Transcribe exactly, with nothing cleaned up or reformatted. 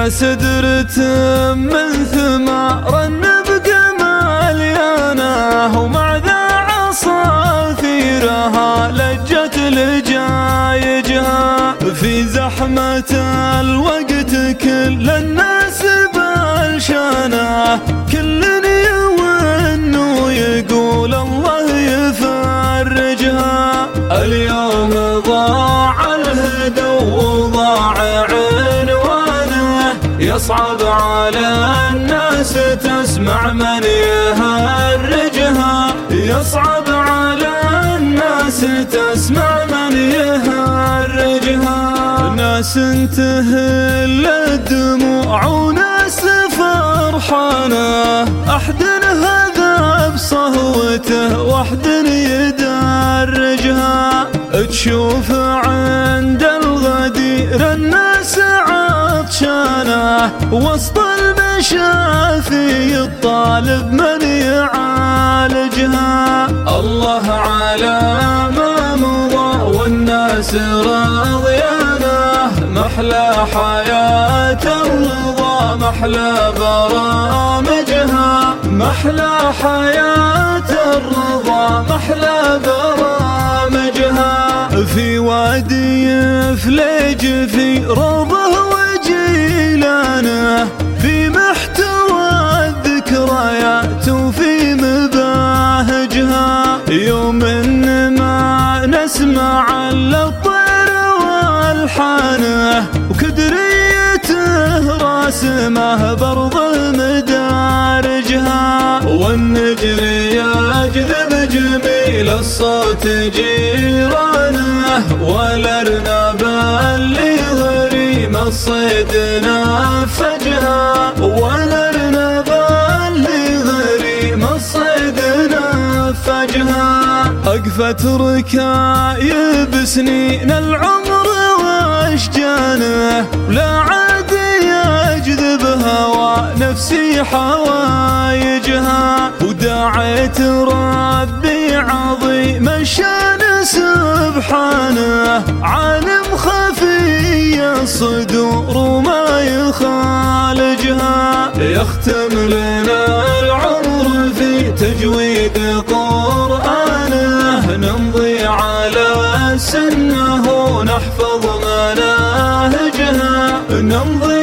يا سدرة من ثمار النبق مليانة، ومع ذا عصافيرها لجت لجايجها. في زحمة الوقت كل الناس بالشانة، كل يون ويقول الله يفرجها. اليوم ضاع الهدى وضاع عنوانه، يصعب على الناس تسمع من يهرجها. يصعب على الناس تسمع من يهرجها. ناس تهل الدموع وناس فرحانة، أحد هذا بصهوته وحد يدرجها. تشوف عند الغدير الناس عطشانة، وسط المشافي الطالب من يعالجها. الله على ما مضى والناس راضيانه، محلى حياة الرضا محلى برامجها. محلى حياة الرضا محلى برامجها. في وادي فليج في روضه وجيلانه، في محتوى الذكريات وفي مباهجها. يوم ما نسمع الطير والحانه، وكدريته راسمه برض مدارجها. والنجر يجذب جميل الصوت جيرانه، والارنب اللي غريم الصيد نفجها. والارنب اللي غريم الصيد نفجها. أقفت ركايب سنين العمر واشجانه، ولا عاد يجذب هوى نفسي حوايجها. ودعيت ربي عظيم الشان سبحانه، عالم خفي الصدور وما يخالجها. يختم لنا العمر في تجويد قرآنه، نمضي على سنه ونحفظ مناهجها. نمضي